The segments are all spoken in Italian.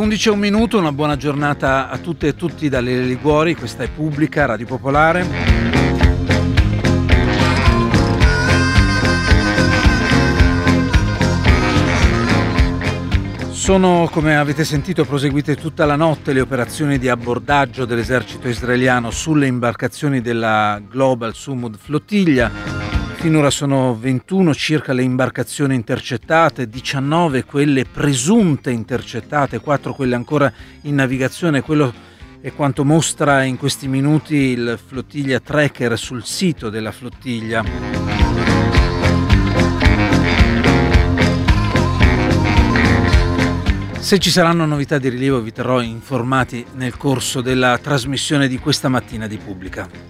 11 e un minuto, una buona giornata a tutte e tutti dalle Liguori, questa è Pubblica, Radio Popolare. Sono, come avete sentito, proseguite tutta la notte le operazioni di abbordaggio dell'esercito israeliano sulle imbarcazioni della Global Sumud Flottiglia. Finora sono 21 circa le imbarcazioni intercettate, 19 quelle presunte intercettate, 4 quelle ancora in navigazione. Quello è quanto mostra in questi minuti il Flottiglia Tracker sul sito della flottiglia. Se ci saranno novità di rilievo vi terrò informati nel corso della trasmissione di questa mattina di Pubblica.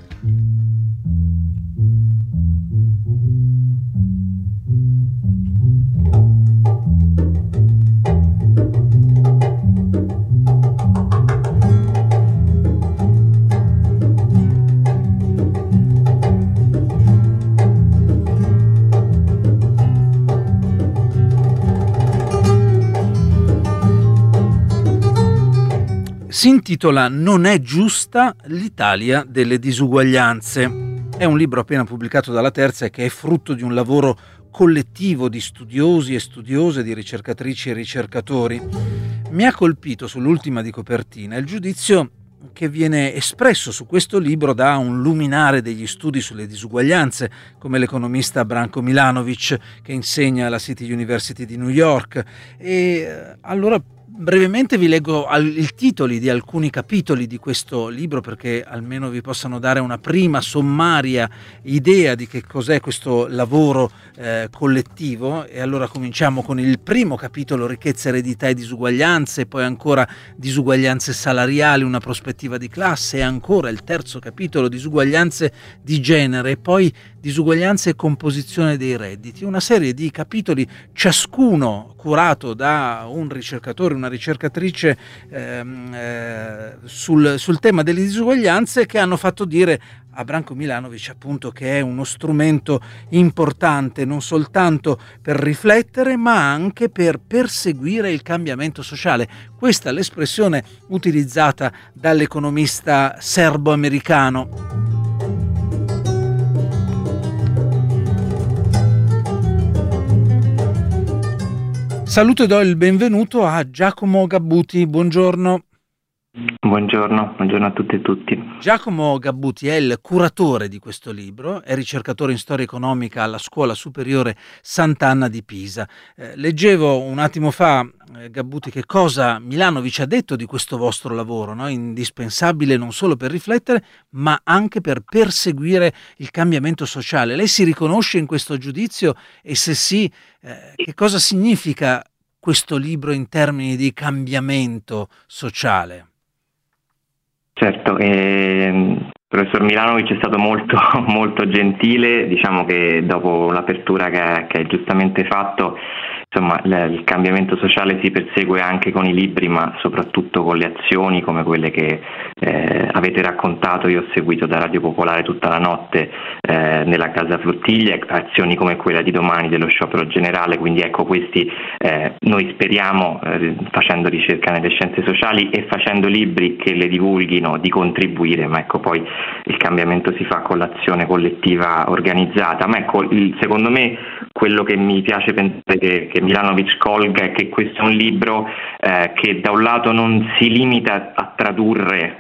Si intitola Non è giusta l'Italia delle disuguaglianze. È un libro appena pubblicato dalla Terza e che è frutto di un lavoro collettivo di studiosi e studiose, di ricercatrici e ricercatori. Mi ha colpito sull'ultima di copertina il giudizio che viene espresso su questo libro da un luminare degli studi sulle disuguaglianze, come l'economista Branko Milanovic, che insegna alla City University di New York. E allora brevemente vi leggo i titoli di alcuni capitoli di questo libro, perché almeno vi possano dare una prima sommaria idea di che cos'è questo lavoro collettivo. E allora cominciamo con il primo capitolo: ricchezza, eredità e disuguaglianze, poi ancora disuguaglianze salariali, una prospettiva di classe, e ancora il terzo capitolo, disuguaglianze di genere, e poi disuguaglianze e composizione dei redditi. Una serie di capitoli, ciascuno curato da un ricercatore, una ricercatrice, sul tema delle disuguaglianze, che hanno fatto dire a Branko Milanovic appunto che è uno strumento importante non soltanto per riflettere ma anche per perseguire il cambiamento sociale. Questa è l'espressione utilizzata dall'economista serbo-americano. Saluto e do il benvenuto a Giacomo Gabbuti. Buongiorno. Buongiorno a tutte e tutti. Giacomo Gabbuti è il curatore di questo libro, è ricercatore in storia economica alla Scuola Superiore Sant'Anna di Pisa. Leggevo un attimo fa, Gabbuti, che cosa Milanovic ha detto di questo vostro lavoro, no? Indispensabile non solo per riflettere, ma anche per perseguire il cambiamento sociale. Lei si riconosce in questo giudizio, e se sì, che cosa significa questo libro in termini di cambiamento sociale? Certo, il professor Milanovic è stato molto, molto gentile. Diciamo che dopo l'apertura che hai giustamente fatto, insomma, il cambiamento sociale si persegue anche con i libri, ma soprattutto con le azioni come quelle che avete raccontato. Io ho seguito da Radio Popolare tutta la notte nella Casa Flottiglia, azioni come quella di domani dello sciopero generale. Quindi ecco, questi noi speriamo, facendo ricerca nelle scienze sociali e facendo libri che le divulghino, di contribuire, ma ecco, poi il cambiamento si fa con l'azione collettiva organizzata. Ma ecco, secondo me quello che mi piace pensare che Milanovic colga è che questo è un libro che da un lato non si limita a tradurre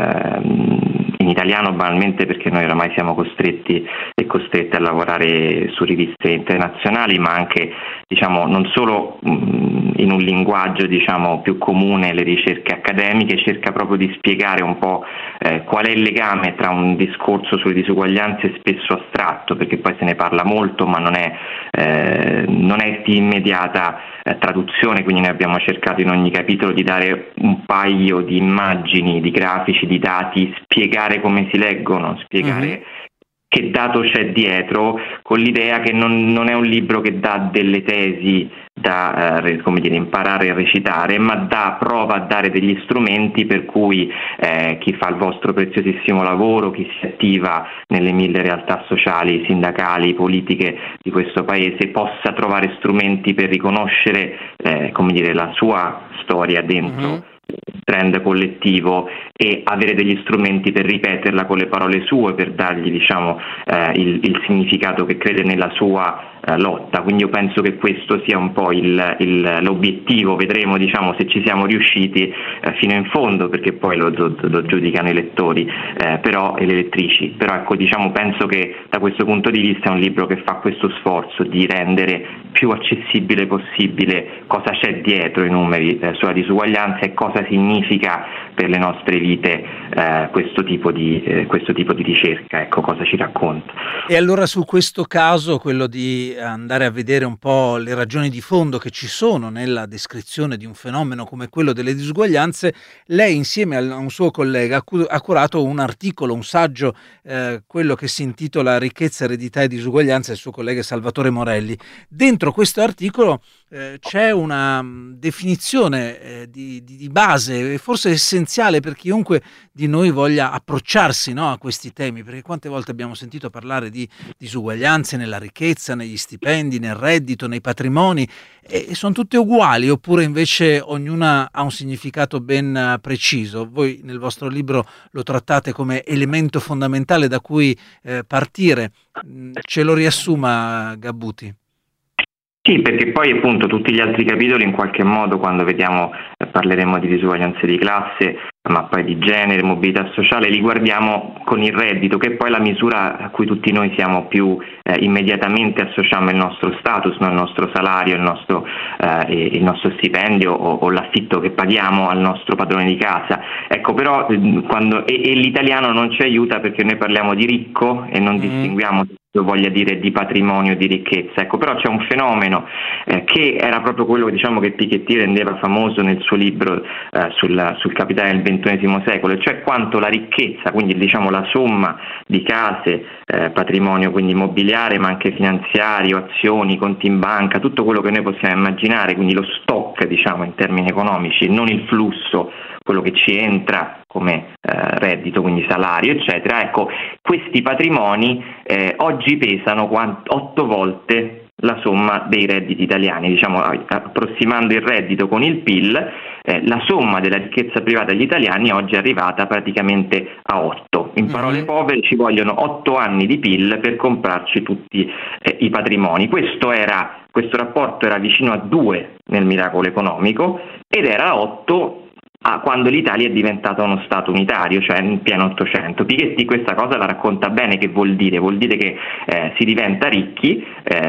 in italiano, banalmente perché noi oramai siamo costretti e costrette a lavorare su riviste internazionali, ma anche, diciamo, non solo in un linguaggio, diciamo, più comune le ricerche accademiche. Cerca proprio di spiegare un po' qual è il legame tra un discorso sulle disuguaglianze spesso astratto, perché poi se ne parla molto ma non è di immediata traduzione. Quindi noi abbiamo cercato in ogni capitolo di dare un paio di immagini, di grafici, di dati, spiegare come si leggono, spiegare che dato c'è dietro, con l'idea che non è un libro che dà delle tesi da come dire, imparare a recitare, ma prova a dare degli strumenti per cui chi fa il vostro preziosissimo lavoro, chi si attiva nelle mille realtà sociali, sindacali, politiche di questo paese, possa trovare strumenti per riconoscere come dire, la sua storia dentro il trend collettivo e avere degli strumenti per ripeterla con le parole sue, per dargli diciamo il significato che crede nella sua lotta. Quindi io penso che questo sia un po' l'obiettivo, vedremo diciamo se ci siamo riusciti fino in fondo, perché poi lo giudicano i lettori però, e le lettrici, però ecco diciamo penso che da questo punto di vista è un libro che fa questo sforzo di rendere più accessibile possibile cosa c'è dietro i numeri sulla disuguaglianza e cosa significa per le nostre vite questo tipo di ricerca, ecco cosa ci racconta. E allora su questo caso, quello di andare a vedere un po' le ragioni di fondo che ci sono nella descrizione di un fenomeno come quello delle disuguaglianze, lei insieme a un suo collega ha curato un articolo, un saggio, quello che si intitola Ricchezza, eredità e disuguaglianza, il suo collega Salvatore Morelli. Dentro questo articolo c'è una definizione di base, forse essenziale per chiunque di noi voglia approcciarsi, no, a questi temi, perché quante volte abbiamo sentito parlare di disuguaglianze nella ricchezza, negli stipendi, nel reddito, nei patrimoni, e sono tutte uguali, oppure invece ognuna ha un significato ben preciso. Voi nel vostro libro lo trattate come elemento fondamentale da cui partire. Ce lo riassuma, Gabbuti. Sì, perché poi appunto tutti gli altri capitoli in qualche modo, quando parleremo di disuguaglianze di classe, ma poi di genere, mobilità sociale, li guardiamo con il reddito, che è poi la misura a cui tutti noi siamo più immediatamente associamo il nostro status, no? Il nostro salario, il nostro stipendio o l'affitto che paghiamo al nostro padrone di casa. Ecco, però e l'italiano non ci aiuta, perché noi parliamo di ricco e non distinguiamo voglia dire di patrimonio, di ricchezza. Ecco, però c'è un fenomeno che era proprio quello diciamo che Piketty rendeva famoso nel suo libro sul capitale del XXI secolo, cioè quanto la ricchezza, quindi diciamo la somma di case, patrimonio quindi immobiliare, ma anche finanziario, azioni, conti in banca, tutto quello che noi possiamo immaginare, quindi lo stock diciamo in termini economici, non il flusso, quello che ci entra come reddito, quindi salario, eccetera. Ecco, questi patrimoni oggi pesano 8 volte la somma dei redditi italiani, diciamo approssimando il reddito con il PIL, la somma della ricchezza privata degli italiani oggi è arrivata praticamente a 8. In parole povere ci vogliono 8 anni di PIL per comprarci tutti i patrimoni. Questo rapporto era vicino a 2 nel miracolo economico ed era a 8 quando l'Italia è diventata uno Stato unitario, cioè in pieno Ottocento. Piketty questa cosa la racconta bene. Che vuol dire? Vuol dire che si diventa ricchi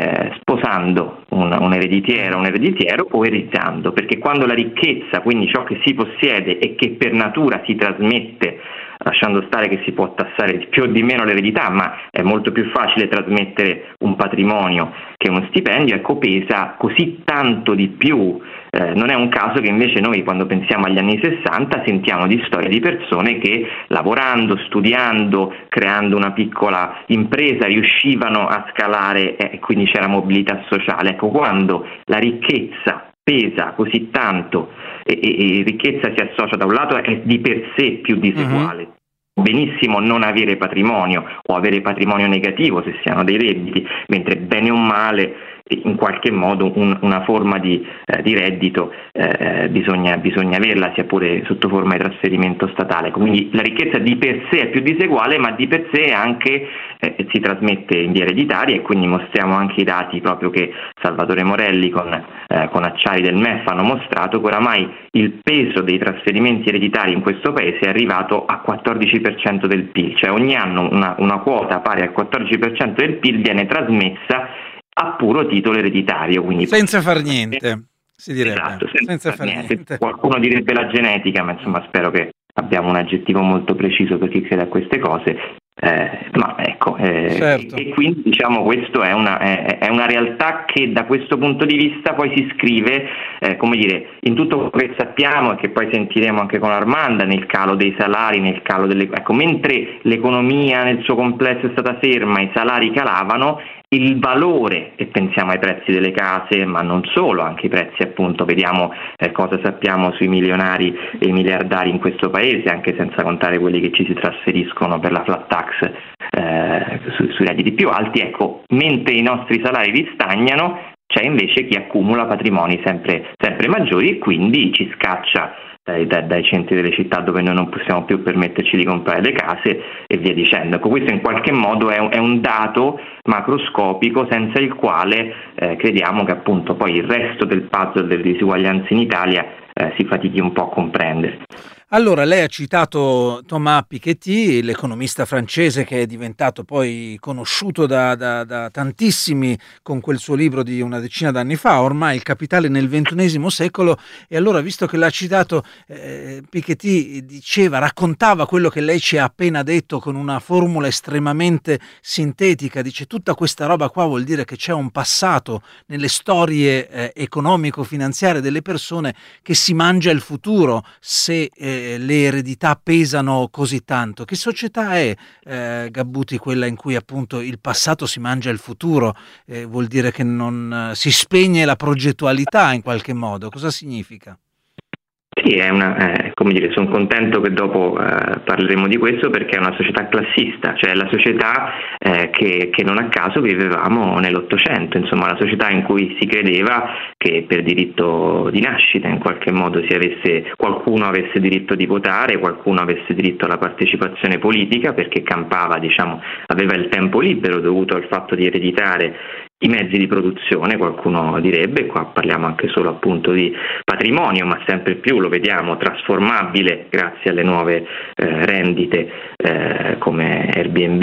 sposando un ereditiero o ereditando, perché quando la ricchezza, quindi ciò che si possiede e che per natura si trasmette, lasciando stare che si può tassare di più o di meno l'eredità, ma è molto più facile trasmettere un patrimonio che uno stipendio, ecco, pesa così tanto di più. Non è un caso che invece noi, quando pensiamo agli anni 60, sentiamo di storie di persone che lavorando, studiando, creando una piccola impresa riuscivano a scalare e quindi c'era mobilità sociale. Ecco, quando la ricchezza pesa così tanto e ricchezza si associa, da un lato è di per sé più diseguale. Benissimo non avere patrimonio o avere patrimonio negativo se si hanno dei redditi, mentre bene o male in qualche modo una forma di reddito bisogna averla, sia pure sotto forma di trasferimento statale. Quindi la ricchezza di per sé è più diseguale, ma di per sé anche si trasmette in via ereditaria, e quindi mostriamo anche i dati proprio che Salvatore Morelli con Acciari del MEF hanno mostrato che oramai il peso dei trasferimenti ereditari in questo paese è arrivato a 14% del PIL, cioè ogni anno una quota pari al 14% del PIL viene trasmessa a puro titolo ereditario, quindi senza far niente, si direbbe. Esatto, senza far niente. Qualcuno direbbe la genetica, ma insomma spero che abbiamo un aggettivo molto preciso per chi crede a queste cose. Ma ecco, Certo. e quindi diciamo questo è una realtà che da questo punto di vista poi si iscrive, come dire, in tutto quello che sappiamo e che poi sentiremo anche con Armanda, nel calo dei salari, nel calo ecco, mentre l'economia nel suo complesso è stata ferma, i salari calavano, il valore, e pensiamo ai prezzi delle case, ma non solo, anche i prezzi appunto, vediamo cosa sappiamo sui milionari e i miliardari in questo paese, anche senza contare quelli che ci si trasferiscono per la flat tax sui redditi più alti, ecco, mentre i nostri salari ristagnano, c'è invece chi accumula patrimoni sempre maggiori e quindi ci scaccia dai centri delle città dove noi non possiamo più permetterci di comprare le case e via dicendo. Ecco, questo in qualche modo è un dato macroscopico senza il quale crediamo che appunto poi il resto del puzzle delle disuguaglianze in Italia si fatichi un po' a comprendere. Allora, lei ha citato Thomas Piketty, l'economista francese che è diventato poi conosciuto da tantissimi con quel suo libro di una decina d'anni fa, ormai Il capitale nel XXI secolo, e allora, visto che l'ha citato, Piketty raccontava quello che lei ci ha appena detto con una formula estremamente sintetica, dice: tutta questa roba qua vuol dire che c'è un passato nelle storie economico-finanziarie delle persone che si mangia il futuro se le eredità pesano così tanto. Che società è, Gabbuti, quella in cui appunto il passato si mangia il futuro? Vuol dire che non si spegne la progettualità in qualche modo? Cosa significa? Sì, come dire, sono contento che dopo parleremo di questo, perché è una società classista, cioè la società che non a caso vivevamo nell'Ottocento, insomma la società in cui si credeva che per diritto di nascita in qualche modo qualcuno avesse diritto di votare, qualcuno avesse diritto alla partecipazione politica, perché campava, diciamo, aveva il tempo libero dovuto al fatto di ereditare i mezzi di produzione, qualcuno direbbe, qua parliamo anche solo appunto di patrimonio, ma sempre più lo vediamo trasformabile grazie alle nuove rendite come Airbnb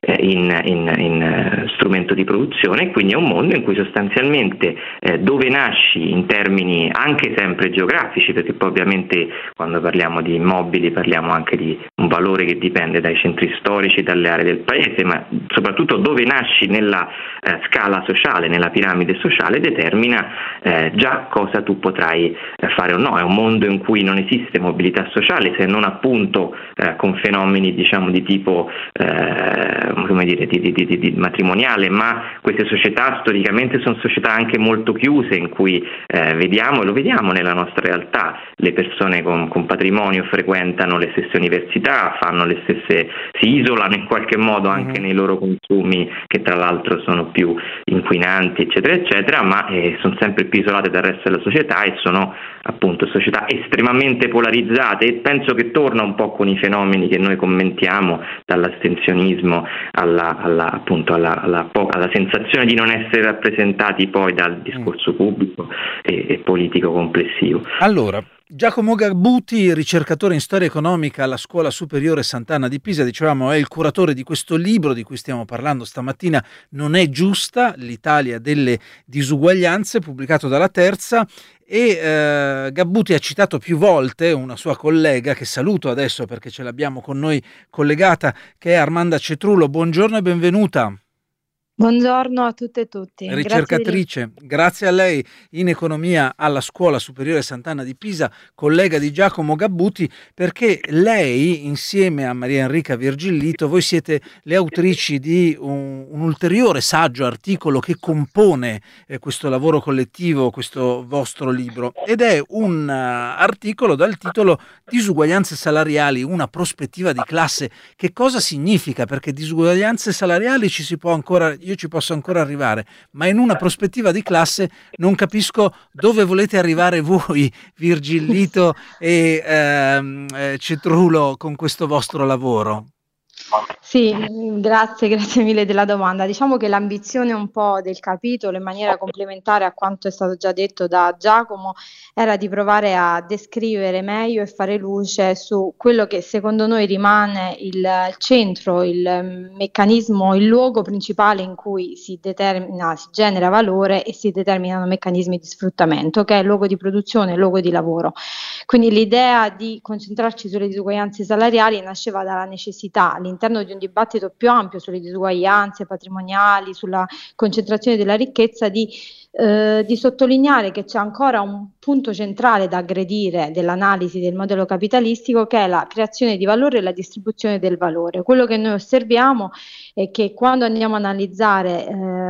in strumento di produzione, quindi è un mondo in cui sostanzialmente dove nasci in termini anche sempre geografici, perché poi ovviamente quando parliamo di immobili parliamo anche di un valore che dipende dai centri storici, dalle aree del paese, ma soprattutto dove nasci nella scala sociale, nella piramide sociale, determina già cosa tu potrai fare o no. È un mondo in cui non esiste mobilità sociale, se non appunto con fenomeni, diciamo, di tipo come dire, di matrimoniale, ma queste società storicamente sono società anche molto chiuse, in cui vediamo, e lo vediamo nella nostra realtà, le persone con patrimonio frequentano le stesse università, si isolano in qualche modo anche nei loro consumi, che tra l'altro sono più inquinanti, eccetera eccetera, ma sono sempre più isolate dal resto della società e sono appunto società estremamente polarizzate, e penso che torna un po' con i fenomeni che noi commentiamo, dall'astensionismo alla sensazione di non essere rappresentati poi dal discorso pubblico e politico complessivo. Allora, Giacomo Gabbuti, ricercatore in storia economica alla Scuola Superiore Sant'Anna di Pisa, dicevamo, è il curatore di questo libro di cui stiamo parlando stamattina, Non è giusta, l'Italia delle disuguaglianze, pubblicato dalla Terza. E Gabbuti ha citato più volte una sua collega, che saluto adesso perché ce l'abbiamo con noi collegata, che è Armanda Cetrullo. Buongiorno e benvenuta. Buongiorno a tutte e tutti. Ricercatrice, grazie a lei, in economia alla Scuola Superiore Sant'Anna di Pisa, collega di Giacomo Gabbuti, perché lei, insieme a Maria Enrica Virgillito, voi siete le autrici di un ulteriore saggio articolo che compone questo lavoro collettivo, questo vostro libro, ed è un articolo dal titolo Disuguaglianze salariali, una prospettiva di classe. Che cosa significa? Perché disuguaglianze salariali io ci posso ancora arrivare, ma in una prospettiva di classe non capisco dove volete arrivare voi, Virgillito e Cetrullo, con questo vostro lavoro. Sì, grazie mille della domanda. Diciamo che l'ambizione un po' del capitolo, in maniera complementare a quanto è stato già detto da Giacomo, era di provare a descrivere meglio e fare luce su quello che secondo noi rimane il centro, il meccanismo, il luogo principale in cui si genera valore e si determinano meccanismi di sfruttamento, che è il luogo di produzione, il luogo di lavoro. Quindi l'idea di concentrarci sulle disuguaglianze salariali nasceva dalla necessità, all'interno di di un dibattito più ampio sulle disuguaglianze patrimoniali, sulla concentrazione della ricchezza, di sottolineare che c'è ancora un punto centrale da aggredire dell'analisi del modello capitalistico, che è la creazione di valore e la distribuzione del valore. Quello che noi osserviamo è che quando andiamo a analizzare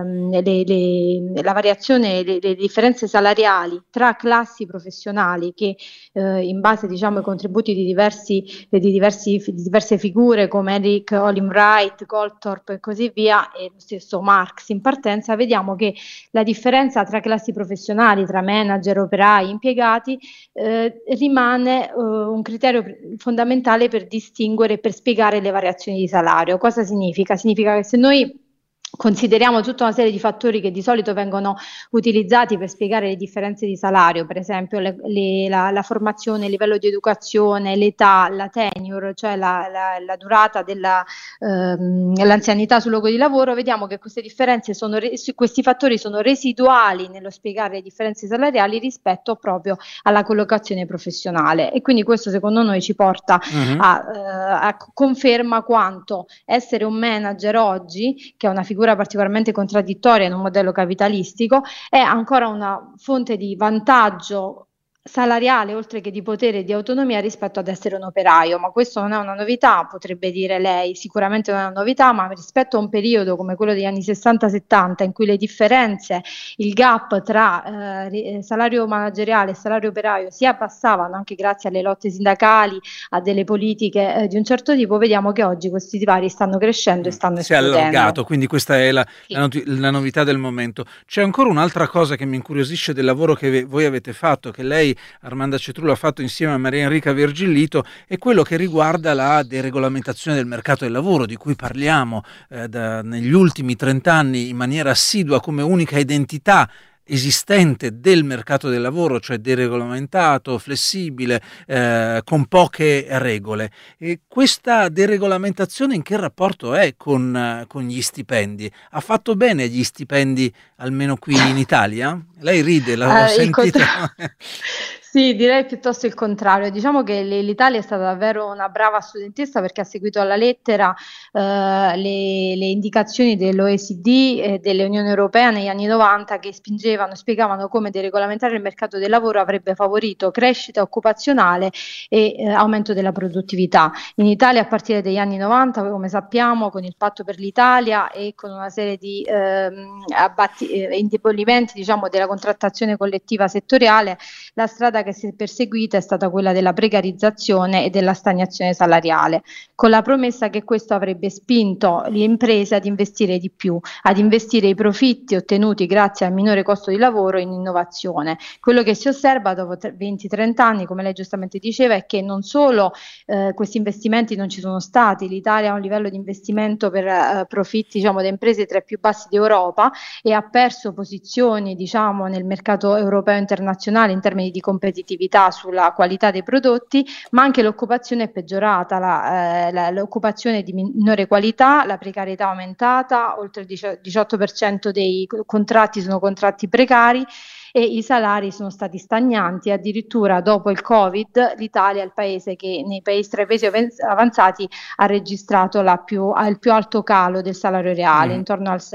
la variazione, le differenze salariali tra classi professionali che in base, diciamo, ai contributi di diverse figure come Eric Olin Wright, Goldthorpe e così via, e lo stesso Marx in partenza, vediamo che la differenza tra classi professionali, tra manager, operai, impiegati, rimane un criterio fondamentale per distinguere e per spiegare le variazioni di salario. Cosa significa? Significa che se noi consideriamo tutta una serie di fattori che di solito vengono utilizzati per spiegare le differenze di salario, per esempio la formazione, il livello di educazione, l'età, la tenure, cioè la durata dell'anzianità sul luogo di lavoro, vediamo che queste differenze questi fattori sono residuali nello spiegare le differenze salariali rispetto proprio alla collocazione professionale, e quindi questo secondo noi ci porta a conferma quanto essere un manager oggi, che è una figura particolarmente contraddittoria in un modello capitalistico, è ancora una fonte di vantaggio salariale oltre che di potere e di autonomia rispetto ad essere un operaio. Ma questo non è una novità, potrebbe dire lei, sicuramente non è una novità, ma rispetto a un periodo come quello degli anni 60-70 in cui le differenze, il gap tra salario manageriale e salario operaio si abbassavano anche grazie alle lotte sindacali, a delle politiche di un certo tipo, vediamo che oggi questi divari stanno crescendo e stanno esplodendo. Si è allargato, quindi questa è la novità del momento. C'è ancora un'altra cosa che mi incuriosisce del lavoro che voi avete fatto, che lei, Armanda Cetrullo, ha fatto insieme a Maria Enrica Virgillito, è quello che riguarda la deregolamentazione del mercato del lavoro, di cui parliamo negli ultimi 30 anni in maniera assidua come unica identità esistente del mercato del lavoro, cioè deregolamentato, flessibile, con poche regole. E questa deregolamentazione in che rapporto è con gli stipendi? Ha fatto bene gli stipendi, almeno qui in Italia? Lei ride, l'ho sentita. Sì, direi piuttosto il contrario. Diciamo che l'Italia è stata davvero una brava studentessa, perché ha seguito alla lettera le indicazioni dell'OECD e dell'Unione Europea negli anni 90, che spiegavano come deregolamentare il mercato del lavoro avrebbe favorito crescita occupazionale e aumento della produttività. In Italia a partire dagli anni 90, come sappiamo, con il Patto per l'Italia e con una serie di indebolimenti, diciamo, della contrattazione collettiva settoriale, la strada che si è perseguita è stata quella della precarizzazione e della stagnazione salariale, con la promessa che questo avrebbe spinto le imprese ad investire di più, ad investire i profitti ottenuti grazie al minore costo di lavoro in innovazione. Quello che si osserva dopo 20-30 anni, come lei giustamente diceva, è che non solo questi investimenti non ci sono stati, l'Italia ha un livello di investimento per profitti, diciamo, da imprese tra i più bassi d'Europa, e ha perso posizioni, diciamo, nel mercato europeo e internazionale in termini di competitività sulla qualità dei prodotti, ma anche l'occupazione è peggiorata, l'occupazione di minore qualità, la precarietà è aumentata, oltre il 18% dei contratti sono contratti precari e i salari sono stati stagnanti. Addirittura dopo il Covid l'Italia è il paese che tra i paesi avanzati ha registrato il più alto calo del salario reale, intorno al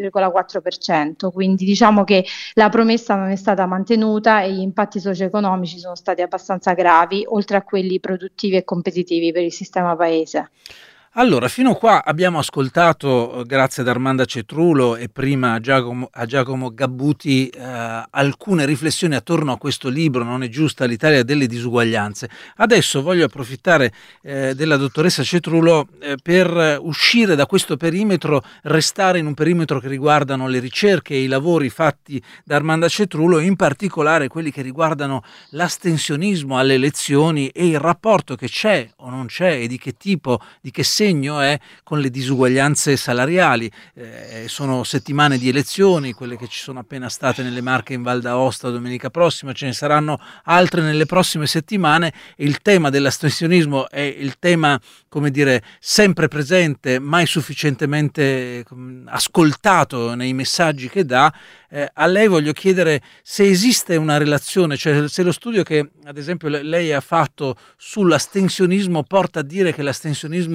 6,4%, quindi diciamo che la promessa non è stata mantenuta e gli impatti socio-economici sono stati abbastanza gravi, oltre a quelli produttivi e competitivi per il sistema paese. Allora, fino a qua abbiamo ascoltato, grazie ad Armanda Cetrullo e prima a Giacomo Gabbuti, alcune riflessioni attorno a questo libro, Non è giusta l'Italia delle disuguaglianze. Adesso voglio approfittare della dottoressa Cetrullo per uscire da questo perimetro, restare in un perimetro che riguardano le ricerche e i lavori fatti da Armanda Cetrullo, in particolare quelli che riguardano l'astensionismo alle elezioni e il rapporto che c'è o non c'è e di che tipo, di che segno è con le disuguaglianze salariali. Sono settimane di elezioni, quelle che ci sono appena state nelle Marche in Val d'Aosta domenica prossima, ce ne saranno altre nelle prossime settimane, e il tema dell'astensionismo è il tema, come dire, sempre presente, mai sufficientemente ascoltato nei messaggi che dà. A lei voglio chiedere se esiste una relazione, cioè se lo studio che ad esempio lei ha fatto sull'astensionismo porta a dire che l'astensionismo è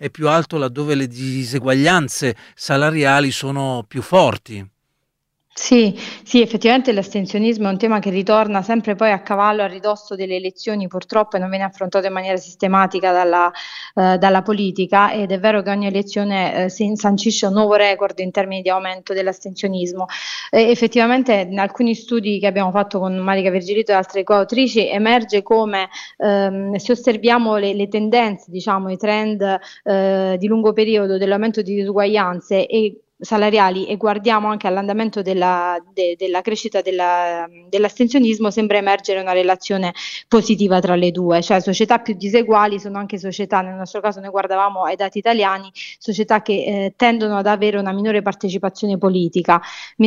è più alto laddove le diseguaglianze salariali sono più forti. Sì, sì, effettivamente l'astensionismo è un tema che ritorna sempre poi a cavallo, a ridosso delle elezioni purtroppo, e non viene affrontato in maniera sistematica dalla politica, ed è vero che ogni elezione sancisce un nuovo record in termini di aumento dell'astensionismo. Effettivamente in alcuni studi che abbiamo fatto con Marica Virgilito e altre coautrici emerge come se osserviamo le tendenze, diciamo, i trend di lungo periodo dell'aumento di disuguaglianze e salariali, e guardiamo anche all'andamento della crescita dell'astensionismo, sembra emergere una relazione positiva tra le due, cioè società più diseguali sono anche società, nel nostro caso noi guardavamo ai dati italiani, società che tendono ad avere una minore partecipazione politica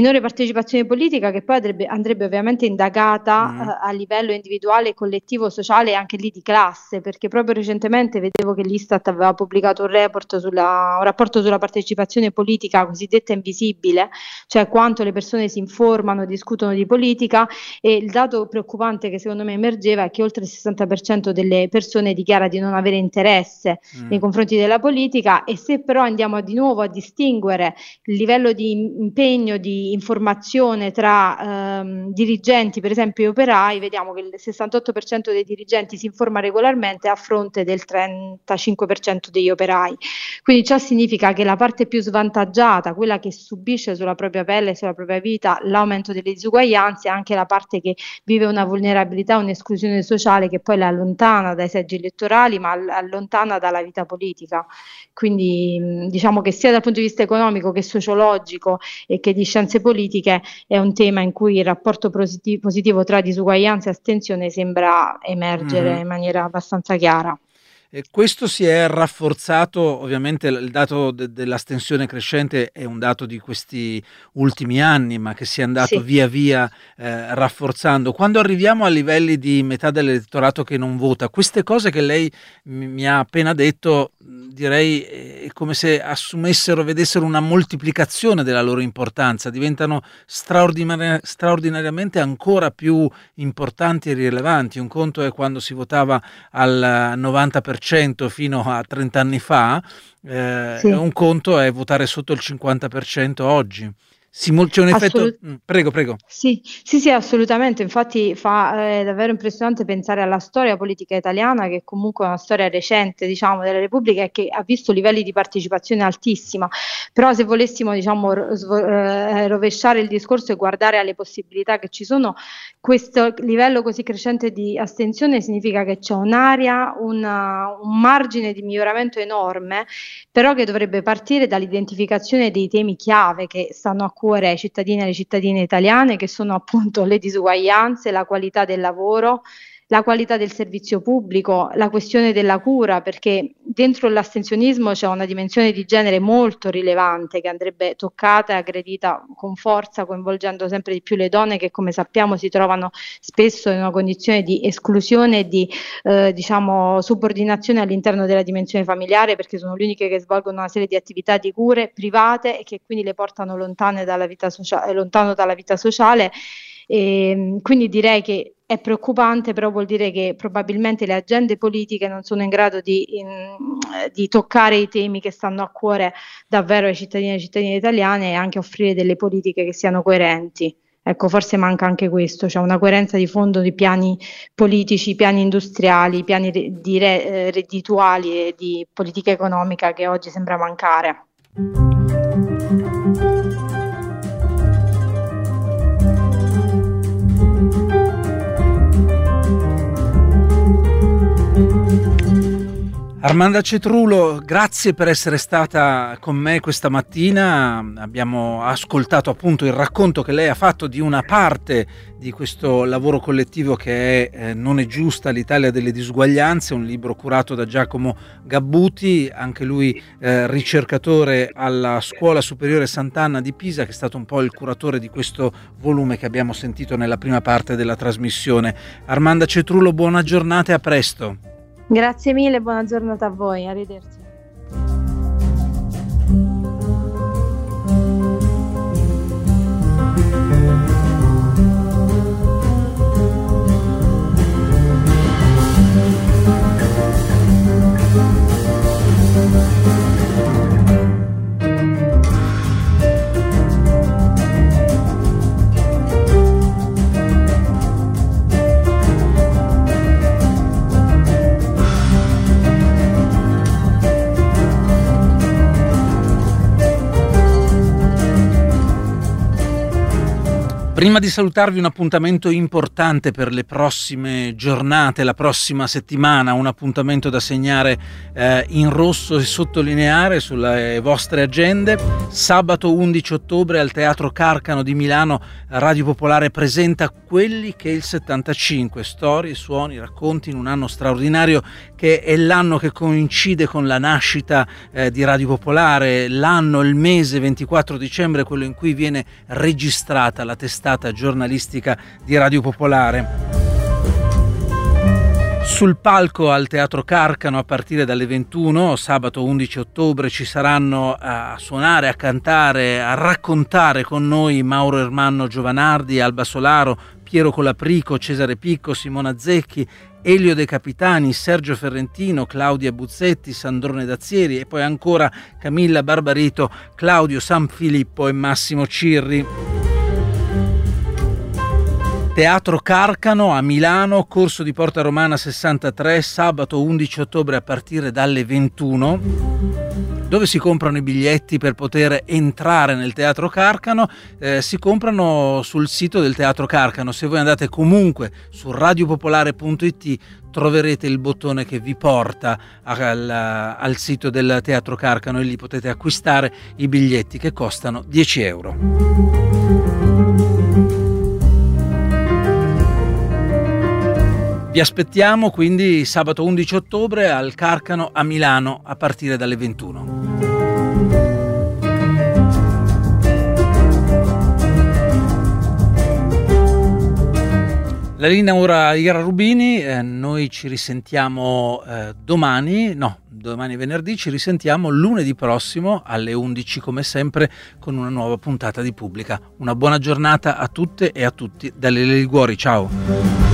che poi andrebbe ovviamente indagata a livello individuale, collettivo, sociale e anche lì di classe, perché proprio recentemente vedevo che l'Istat aveva pubblicato un rapporto sulla partecipazione politica cosiddetta invisibile, cioè quanto le persone si informano, discutono di politica, e il dato preoccupante che secondo me emergeva è che oltre il 60% delle persone dichiara di non avere interesse nei confronti della politica, e se però andiamo di nuovo a distinguere il livello di impegno, di informazione tra dirigenti, per esempio, e operai, vediamo che il 68% dei dirigenti si informa regolarmente a fronte del 35% degli operai. Quindi ciò significa che la parte più svantaggiata, quella che subisce sulla propria pelle e sulla propria vita l'aumento delle disuguaglianze, è anche la parte che vive una vulnerabilità, un'esclusione sociale che poi la allontana dai seggi elettorali, ma allontana dalla vita politica. Quindi diciamo che sia dal punto di vista economico che sociologico e che di scienze politiche è un tema in cui il rapporto positivo tra disuguaglianza e astensione sembra emergere in maniera abbastanza chiara. Questo si è rafforzato, ovviamente il dato dell'astensione crescente è un dato di questi ultimi anni, ma che si è andato via via rafforzando. Quando arriviamo a livelli di metà dell'elettorato che non vota, queste cose che lei mi ha appena detto, direi è come se vedessero una moltiplicazione della loro importanza, diventano straordinariamente ancora più importanti e rilevanti. Un conto è quando si votava al 90% fino a 30 anni fa, un conto è votare sotto il 50% oggi. C'è un effetto. Prego. Sì, assolutamente. Infatti è davvero impressionante pensare alla storia politica italiana, che comunque è una storia recente, diciamo, della Repubblica, e che ha visto livelli di partecipazione altissima. Però se volessimo, diciamo, rovesciare il discorso e guardare alle possibilità che ci sono, questo livello così crescente di astensione significa che c'è un'area, un margine di miglioramento enorme, però che dovrebbe partire dall'identificazione dei temi chiave che stanno a cuore ai cittadini e alle cittadine italiane, che sono appunto le disuguaglianze, la qualità del lavoro, la qualità del servizio pubblico, la questione della cura, perché dentro l'astensionismo c'è una dimensione di genere molto rilevante che andrebbe toccata e aggredita con forza, coinvolgendo sempre di più le donne, che come sappiamo si trovano spesso in una condizione di esclusione e di diciamo subordinazione all'interno della dimensione familiare, perché sono le uniche che svolgono una serie di attività di cure private e che quindi le portano lontano dalla vita sociale. E quindi direi che è preoccupante, però vuol dire che probabilmente le agende politiche non sono in grado di toccare i temi che stanno a cuore davvero ai cittadini e alle cittadine italiane, e anche offrire delle politiche che siano coerenti. Ecco, forse manca anche questo, cioè una coerenza di fondo di piani politici, piani industriali, piani reddituali e di politica economica, che oggi sembra mancare. Armanda Cetrulo, grazie per essere stata con me questa mattina. Abbiamo ascoltato appunto il racconto che lei ha fatto di una parte di questo lavoro collettivo che è Non è giusta l'Italia delle disuguaglianze, un libro curato da Giacomo Gabbuti, anche lui ricercatore alla Scuola Superiore Sant'Anna di Pisa, che è stato un po' il curatore di questo volume che abbiamo sentito nella prima parte della trasmissione. Armanda Cetrulo, buona giornata e a presto. Grazie mille, buona giornata a voi, arrivederci. Prima di salutarvi, un appuntamento importante per le prossime giornate, la prossima settimana, un appuntamento da segnare in rosso e sottolineare sulle vostre agende. Sabato 11 ottobre al Teatro Carcano di Milano, Radio Popolare presenta Quelli che il 75, storie, suoni, racconti in un anno straordinario che è l'anno che coincide con la nascita di Radio Popolare, l'anno, il mese 24 dicembre, quello in cui viene registrata la testata giornalistica di Radio Popolare. Sul palco al Teatro Carcano a partire dalle 21, sabato 11 ottobre, ci saranno a suonare, a cantare, a raccontare con noi Mauro Ermanno Giovanardi, Alba Solaro, Piero Colaprico, Cesare Picco, Simona Zecchi, Elio De Capitani, Sergio Ferrentino, Claudia Buzzetti, Sandrone Dazieri e poi ancora Camilla Barbarito, Claudio Sanfilippo e Massimo Cirri. Teatro Carcano a Milano, Corso di Porta Romana 63, sabato 11 ottobre a partire dalle 21. Dove si comprano i biglietti per poter entrare nel Teatro Carcano? Si comprano sul sito del Teatro Carcano. Se voi andate comunque su radiopopolare.it troverete il bottone che vi porta al sito del Teatro Carcano e lì potete acquistare i biglietti che costano 10 euro. Vi aspettiamo quindi sabato 11 ottobre al Carcano a Milano a partire dalle 21. La linea ora a Ira Rubini, noi ci risentiamo domani venerdì, ci risentiamo lunedì prossimo alle 11 come sempre con una nuova puntata di Pubblica. Una buona giornata a tutte e a tutti dalle Liguori, ciao!